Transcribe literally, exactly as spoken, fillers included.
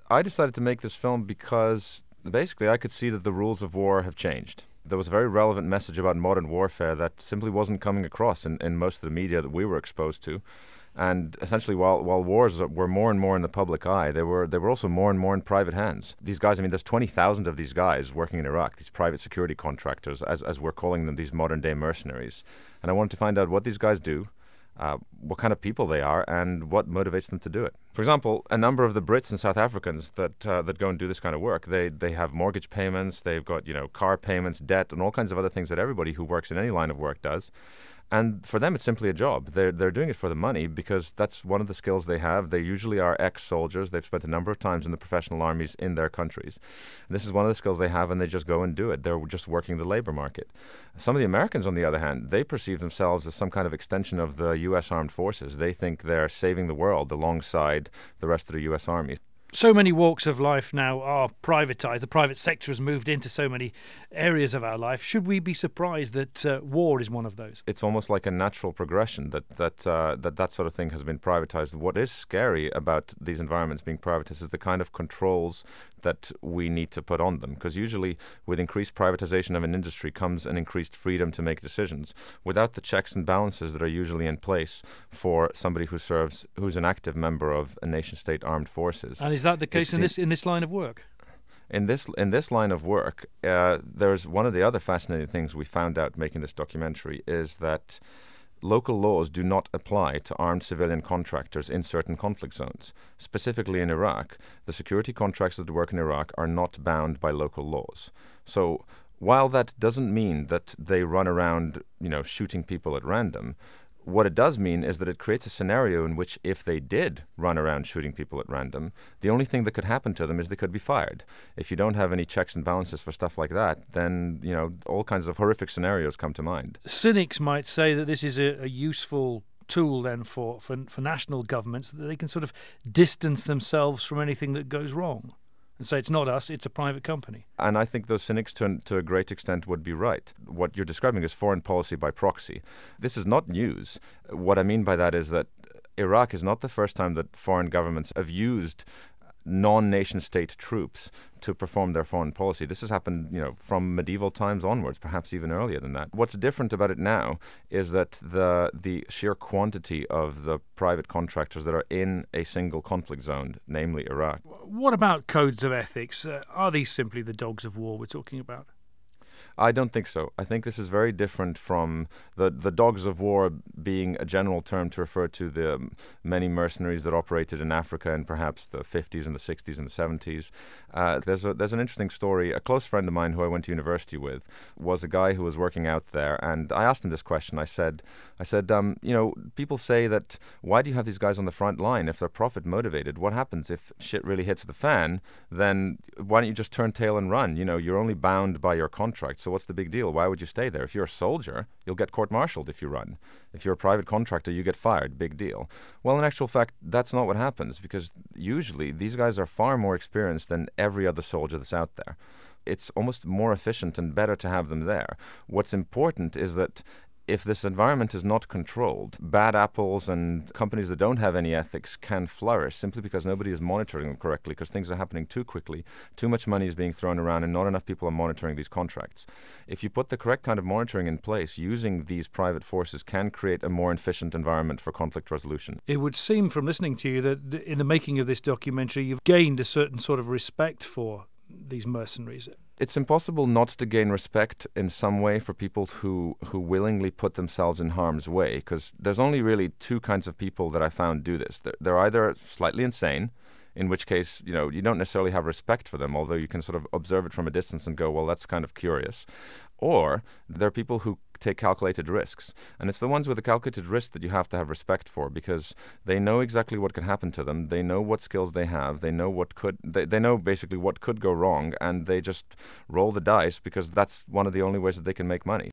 I decided to make this film because basically I could see that the rules of war have changed. There was a very relevant message about modern warfare that simply wasn't coming across in, in most of the media that we were exposed to. And essentially, while while wars were more and more in the public eye, they were they were also more and more in private hands. These guys, I mean, there's twenty thousand of these guys working in Iraq, these private security contractors, as as we're calling them, these modern-day mercenaries. And I wanted to find out what these guys do, uh, what kind of people they are, and what motivates them to do it. For example, a number of the Brits and South Africans that uh, that go and do this kind of work, they they have mortgage payments, they've got, you know, car payments, debt, and all kinds of other things that everybody who works in any line of work does. And for them, it's simply a job. They're, they're doing it for the money because that's one of the skills they have. They usually are ex-soldiers. They've spent a number of times in the professional armies in their countries. And this is one of the skills they have, and they just go and do it. They're just working the labor market. Some of the Americans, on the other hand, they perceive themselves as some kind of extension of the U S Armed Forces. They think they're saving the world alongside the rest of the U S Army. So many walks of life now are privatised. The private sector has moved into so many areas of our life. Should we be surprised that uh, war is one of those? It's almost like a natural progression that that, uh, that that sort of thing has been privatised. What is scary about these environments being privatised is the kind of controls that we need to put on them. Because usually with increased privatisation of an industry comes an increased freedom to make decisions without the checks and balances that are usually in place for somebody who serves, who's an active member of a nation-state armed forces. And is that the case in this in this line of work? In this in this line of work, uh, there's one of the other fascinating things we found out making this documentary is that local laws do not apply to armed civilian contractors in certain conflict zones. Specifically in Iraq, the security contractors that work in Iraq are not bound by local laws. So while that doesn't mean that they run around, you know, shooting people at random, what it does mean is that it creates a scenario in which if they did run around shooting people at random, the only thing that could happen to them is they could be fired. If you don't have any checks and balances for stuff like that, then, you know, all kinds of horrific scenarios come to mind. Cynics might say that this is a, a useful tool then for, for, for national governments, that they can sort of distance themselves from anything that goes wrong and say it's not us, it's a private company. And I think those cynics, to, to a great extent, would be right. What you're describing is foreign policy by proxy. This is not news. What I mean by that is that Iraq is not the first time that foreign governments have used non-nation-state troops to perform their foreign policy. This has happened, you know, from medieval times onwards, perhaps even earlier than that. What's different about it now is that the the sheer quantity of the private contractors that are in a single conflict zone, namely Iraq. What about codes of ethics? Uh, are these simply the dogs of war we're talking about? I don't think so. I think this is very different from the, the dogs of war being a general term to refer to the many mercenaries that operated in Africa in perhaps the fifties and the sixties and the seventies. Uh, there's a, there's an interesting story. A close friend of mine who I went to university with was a guy who was working out there, and I asked him this question. I said, I said, um, you know, people say that why do you have these guys on the front line if they're profit motivated? What happens if shit really hits the fan? Then why don't you just turn tail and run? You know, you're only bound by your contract. So what's the big deal? Why would you stay there? If you're a soldier, you'll get court-martialed if you run. If you're a private contractor, you get fired. Big deal. Well, in actual fact, that's not what happens, because usually these guys are far more experienced than every other soldier that's out there. It's almost more efficient and better to have them there. What's important is that if this environment is not controlled, bad apples and companies that don't have any ethics can flourish simply because nobody is monitoring them correctly, because things are happening too quickly, too much money is being thrown around, and not enough people are monitoring these contracts. If you put the correct kind of monitoring in place, using these private forces can create a more efficient environment for conflict resolution. It would seem from listening to you that in the making of this documentary, you've gained a certain sort of respect for these mercenaries. It's impossible not to gain respect in some way for people who, who willingly put themselves in harm's way, because there's only really two kinds of people that I found do this. They're, they're either slightly insane, in which case, you know, you don't necessarily have respect for them, although you can sort of observe it from a distance and go, well, that's kind of curious. Or there are people who take calculated risks. And it's the ones with the calculated risk that you have to have respect for, because they know exactly what could happen to them. They know what skills they have. They know what could, they, they know basically what could go wrong, and they just roll the dice because that's one of the only ways that they can make money.